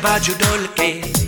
बाजू डोल के,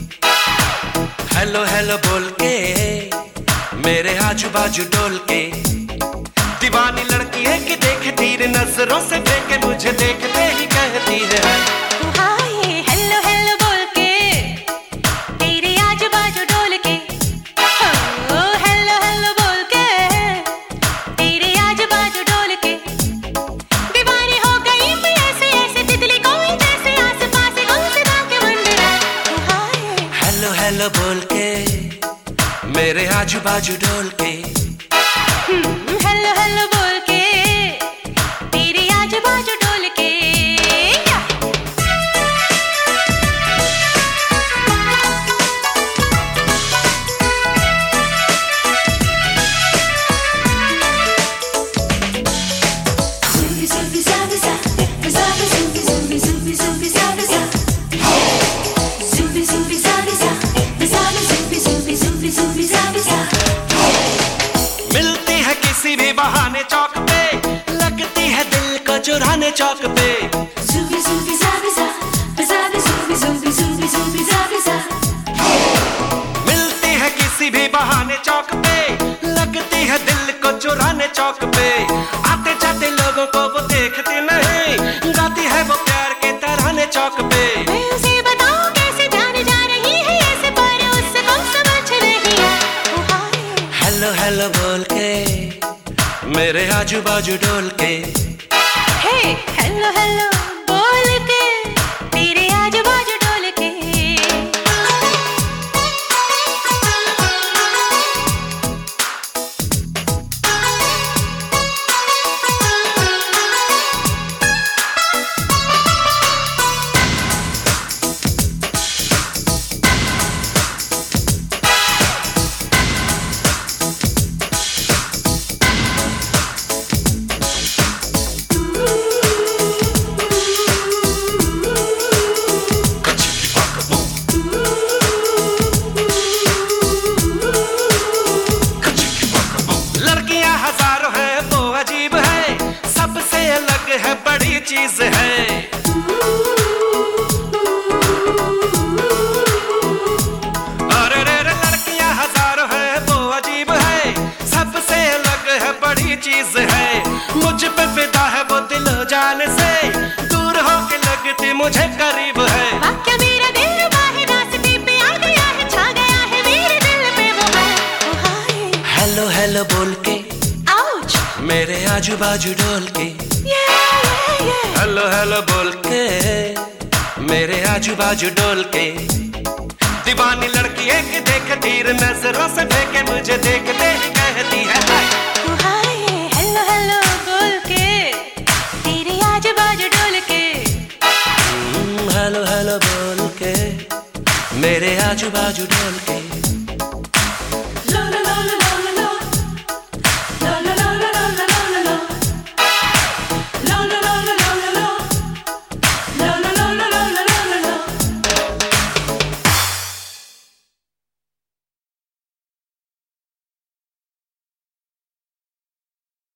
हेलो हेलो बोल के, मेरे आजू बाजू डोल के। दीवानी लड़की है कि देख तीर नजरों से फेंके, मुझे देखते ही कहती है हाय हेलो हेलो बोल के, तेरे आजू बाजू डोल के। ओ हेलो हेलो बोल के, तेरे आजू बाजू डोल के। दीवानी हो गई मैं ऐसे ऐसे, तितली कोई जैसे आस पास गुमसुमा के मंडरा। हाय हेलो हेलो बोल के, मेरे आजू बाजू डोल के। हेलो हेलो बोल के, तेरे आजू बाजू डोल के। मिलती है किसी भी बहाने चौक पे, लगती है दिल को चुराने चौक पे। मिलती है किसी भी बहाने चौक पे, लगती है दिल को चुराने चौक पे। आते जाते लोगों को वो देखती नहीं, गाती है वो प्यार के तराने चौक पे। मैं उसे बताऊं कैसे जाने जा रही है ऐसे, पर उसको समझ नहीं है। हेलो हेलो बोल के, मेरे आजू बाजू डोल के। हे हेलो हेलो बोल के, तेरे आजू बाजू डोल के। है बड़ी चीज है, अरे रे रे लड़कियां हजारों है, वो अजीब है, सबसे अलग है बड़ी चीज है। मुझ पे फिदा है वो दिलो जान से, दूर होके लगती मुझे करीब है। क्या मेरा दिल बाहे रास्ते पे आ गया है, छा गया है मेरे दिल पे वो है। हेलो हेलो बोल के, आउच मेरे आजू बाजू डोल के। हेलो हेलो बोल के, मेरे आजू बाजू डोल के। दीवानी लड़की है कि देख तीर नजरों से फेंके, मुझे देखते ही कहती है हाय हेलो हेलो बोल के, तेरे आजू बाजू डोल के। हेलो हेलो बोल के, मेरे आजू बाजू डोल के।